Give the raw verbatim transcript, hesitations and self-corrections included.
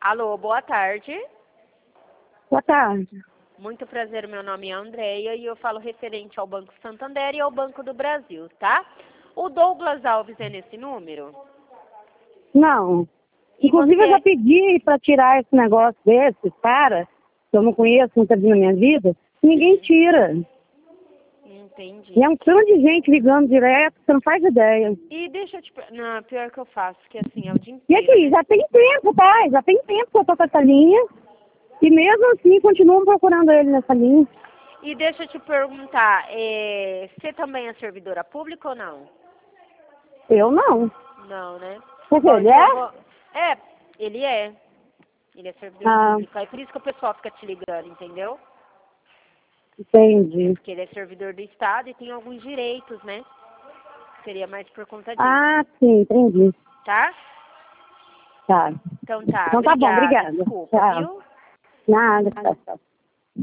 Alô, boa tarde. Boa tarde. Muito prazer, meu nome é Andréia e eu falo referente ao Banco Santander e ao Banco do Brasil, tá? O Douglas Alves é nesse número? Não. E Inclusive, você... eu já pedi para tirar esse negócio desse, cara, que eu não conheço, nunca vi na minha vida. Ninguém tira. Entendi. E é um tanto de gente ligando direto, você não faz ideia. E deixa eu te... per- Não, pior que eu faço, que assim, é o dia E inteiro, aqui, né? já tem tempo, tá? Já tem tempo que eu tô com essa linha. E mesmo assim, continuam procurando ele nessa linha. E deixa eu te perguntar, é... você também é servidora pública ou não? Eu não. Não, né? Porque Bom, ele então eu é? vou... É, ele é. Ele é servidor Ah, público. É por isso que o pessoal fica te ligando, entendeu? entendi. Porque ele é servidor do Estado e tem alguns direitos, né? Seria mais por conta disso, Ah, sim, entendi. tá? Tá. Então tá, Então tá bom, obrigada. obrigada. Desculpa, Tchau. viu? Nada, tchau, tchau.